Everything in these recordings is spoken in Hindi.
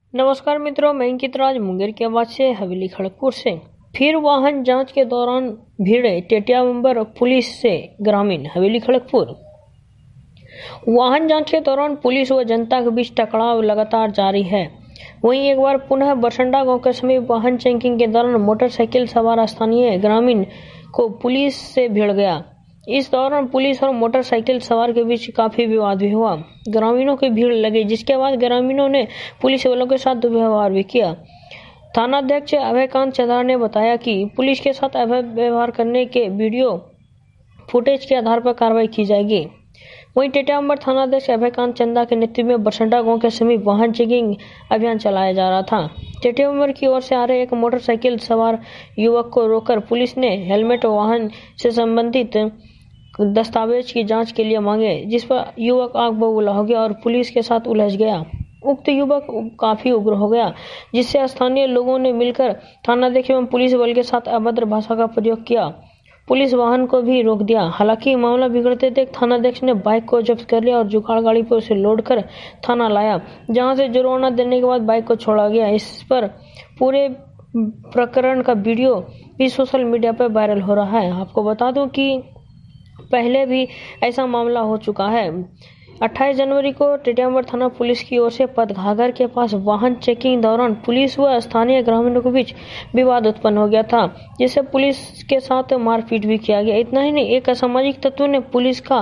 नमस्कार मित्रों, मैं अंकित राज मुंगेर की आवाज से हवेली खड़गपुर से। फिर वाहन जांच के दौरान भिड़े टेटिया मेंबर पुलिस से ग्रामीण हवेली खड़गपुर। वाहन जांच के दौरान पुलिस व जनता के बीच टकराव लगातार जारी है। वहीं एक बार पुनः बरसंडा गांव के समीप वाहन चेकिंग के दौरान मोटरसाइकिल सवार स्थानीय ग्रामीण को पुलिस से भिड़ गया। इस दौरान पुलिस और मोटरसाइकिल सवार के बीच काफी विवाद भी हुआ। ग्रामीणों की भीड़ लगी, जिसके बाद ग्रामीणों ने पुलिस वालों के साथ दुर्व्यवहार भी किया। थानाध्यक्ष अभयकांत चंद्रा ने बताया कि पुलिस के साथ अवैध व्यवहार करने के वीडियो फुटेज के आधार पर कार्रवाई की जाएगी। वहीं टेटियाम्बर थानाध्यक्ष अभयकांत चंदा के नेतृत्व में बरसंडा गांव के समीप वाहन चेकिंग अभियान चलाया जा रहा था। टेटियाम्बर की ओर से आ रहे एक मोटरसाइकिल सवार युवक को रोककर पुलिस ने हेलमेट और वाहन से संबंधित दस्तावेज की जांच के लिए मांगे, जिस पर युवक आग बबूला हो गया और पुलिस के साथ उलझ गया। उक्त युवक काफी उग्र हो गया, जिससे स्थानीय लोगों ने मिलकर थानाध्यक्ष एवं पुलिस बल के साथ अभद्र भाषा का प्रयोग किया। पुलिस वाहन को भी रोक दिया। हालांकि मामला बिगड़ते देख थानाध्यक्ष ने बाइक को जब्त कर लिया और जुगाड़ गाड़ी पर उसे लोड कर थाना लाया, जहां से जुर्माना देने के बाद बाइक को छोड़ा गया। इस पर पूरे प्रकरण का वीडियो भी सोशल मीडिया पर वायरल हो रहा है। आपको बता दूं कि पहले भी ऐसा मामला हो चुका है। 28 जनवरी को टेटियाम्बर थाना पुलिस की ओर से पदघागर के पास वाहन चेकिंग दौरान पुलिस व स्थानीय ग्रामीणों के बीच विवाद उत्पन्न हो गया था, जिससे पुलिस के साथ मारपीट भी किया गया। इतना ही नहीं, एक असामाजिक तत्व ने पुलिस का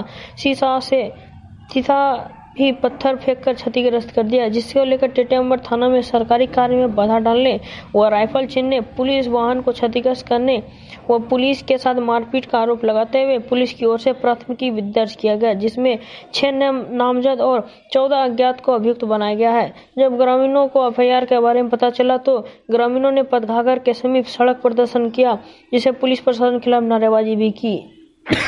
शीशा भी पत्थर फेंककर क्षतिग्रस्त कर दिया, जिसको लेकर टेटियाम्बर थाना में सरकारी कार्य में बाधा डालने व राइफल छीनने, पुलिस वाहन को क्षतिग्रस्त करने व पुलिस के साथ मारपीट का आरोप लगाते हुए पुलिस की ओर से प्राथमिकी दर्ज किया गया, जिसमें 6 नामजद और 14 अज्ञात को अभियुक्त बनाया गया है। जब ग्रामीणों को एफआईआर के बारे में पता चला तो ग्रामीणों ने पदघागर के समीप सड़क प्रदर्शन किया, जिसे पुलिस प्रशासन के खिलाफ नारेबाजी भी की।